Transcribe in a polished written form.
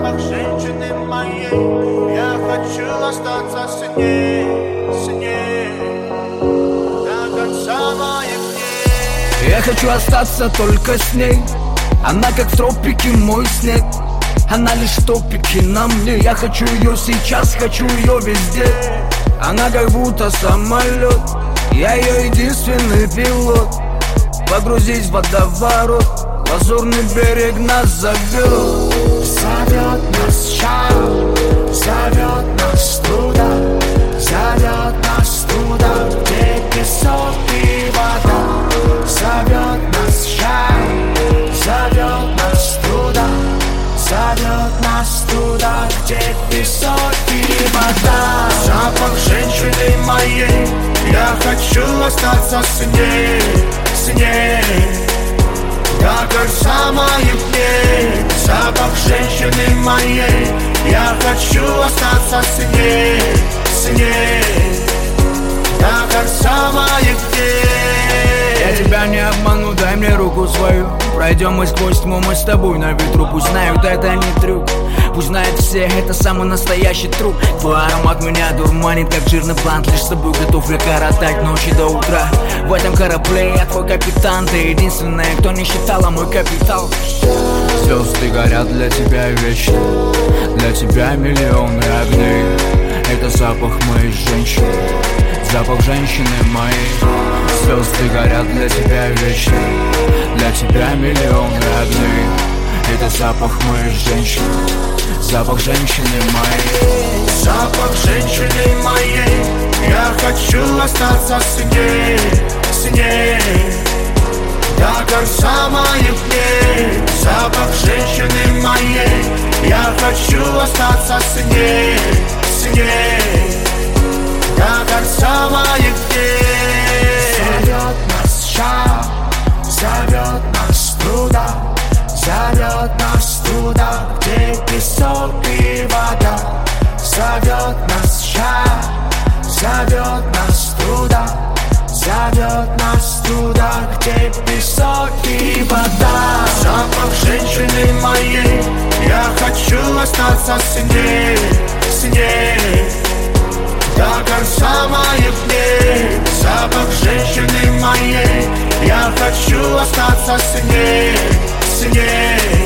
Запах женщины моей, я хочу остаться с ней, до конца моих дней. Я хочу остаться только с ней. Она как в тропике мой снег. Она лишь в топике на мне. Я хочу ее сейчас, хочу ее везде. Она как будто самолет, я ее единственный пилот. Погрузись в водоворот, лазурный берег нас зовет. Зовет нас шаг, зовет нас туда, зовет нас туда, где песок и вода. Зовет нас шаг, зовет нас туда, зовет нас туда, где песок и вода. Запах женщины моей, я хочу остаться с ней, до конца моих дней. Запах женщины моей, я хочу остаться с ней, до конца моих дней. Я тебя не обману, дай мне руку свою. Пройдем мы сквозь тьму, мы с тобой на ветру. Пусть знают, это не трюк, пусть знают все, это самый настоящий труп. Твой аромат меня дурманит, как жирный блант. Лишь с тобой готов я коротать ночи до утра. В этом корабле я твой капитан. Ты единственная, кто не считала мой капитал. Звезды горят для тебя вечно, для тебя миллионы огней. Это запах моей женщины, запах женщины моей. Звезды горят для тебя вечно, для тебя миллионы огней. Это запах моей женщины, запах женщины моей. Запах женщины моей, я хочу остаться с ней, до конца моих дней. Запах женщины моей, я хочу остаться с ней, до конца моих дней. Зовет нас шаг, зовет нас туда, зовет нас туда, где песок и вода. Зовет нас шаг, зовет нас туда, зовет нас туда, где песок и вода. Запах женщины моей, я хочу остаться с ней, до конца моих дней. Запах женщины моей, я хочу остаться с ней,